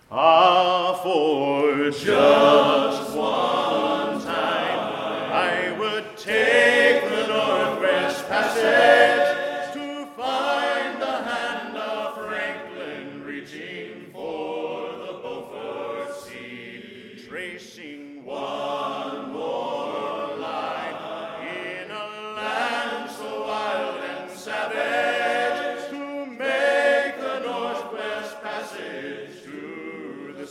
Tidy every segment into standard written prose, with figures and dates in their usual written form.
Ah, for just one time I would take the Northwest Passage to find the hand of Franklin reaching for the Beaufort Sea, tracing one more line in a land so wild and savage, to make the Northwest Passage to the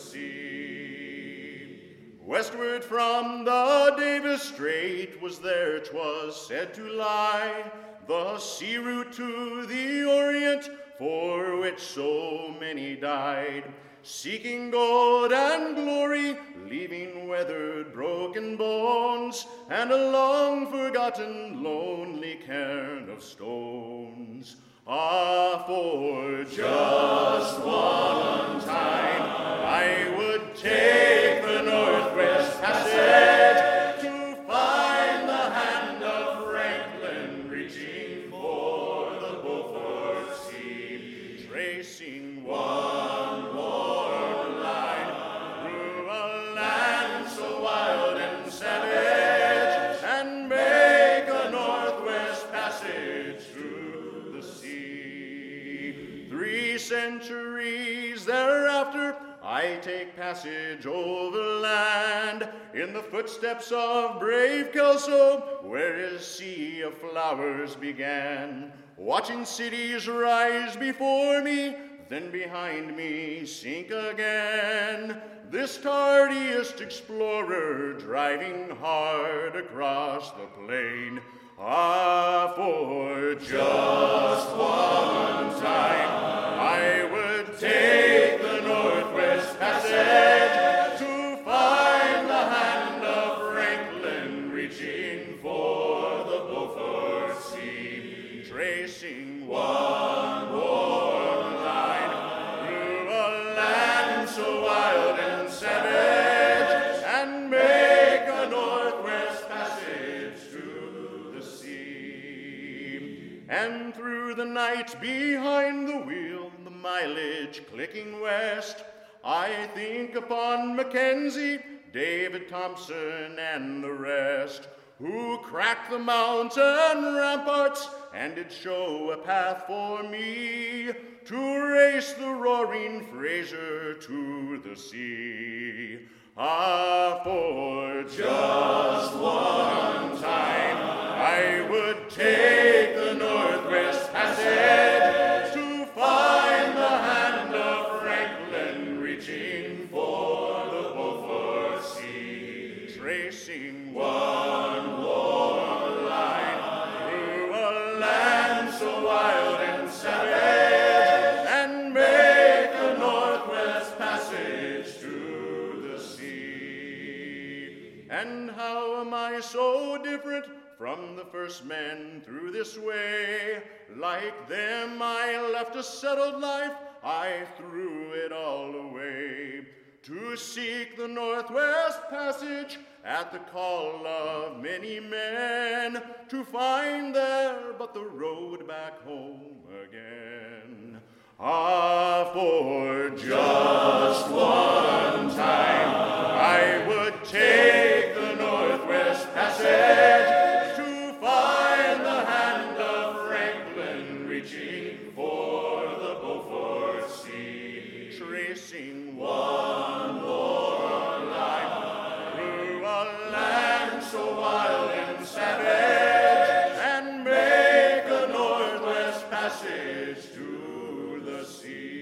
sea. Westward from the Davis Strait was there 'twas said to lie the sea route to the Orient, for which so many died, seeking gold and glory, leaving weathered, broken bones, and a long-forgotten, lonely cairn of stones. Ah, for just one time I would take the Northwest Passage to find the hand of Franklin reaching for the Beaufort Sea, tracing one more line through a land so wild and savage, and make a Northwest Passage through the sea. 3 centuries thereafter I take passage overland in the footsteps of brave Kelso, where his sea of flowers began, watching cities rise before me, then behind me sink again. This tardiest explorer driving hard across the plain. Ah, for just one time I would take the Northwest Passage to find the hand of Franklin reaching for the Beaufort Sea, tracing one more line through a land so wild and savage, and make a Northwest Passage to the sea. And through the night behind the wheel, the mileage clicking west, I think upon Mackenzie, David Thompson, and the rest, who cracked the mountain ramparts and did show a path for me to race the roaring Fraser to the sea. Ah, for just one time I would take the Northwest Passage to find the hand of Franklin reaching for the Beaufort Sea, tracing one more line through a land so wild and savage, and make a Northwest Passage to the sea. And how am I so different from the first men through this way? Like them I left a settled life, I threw it all away, to seek the Northwest Passage at the call of many men, to find there but the road back home again. Ah, for just one time I would take the Northwest Passage to find the hand of Franklin reaching for the Beaufort Sea, tracing one more line through a land so wild and savage, and make a Northwest Passage to the sea.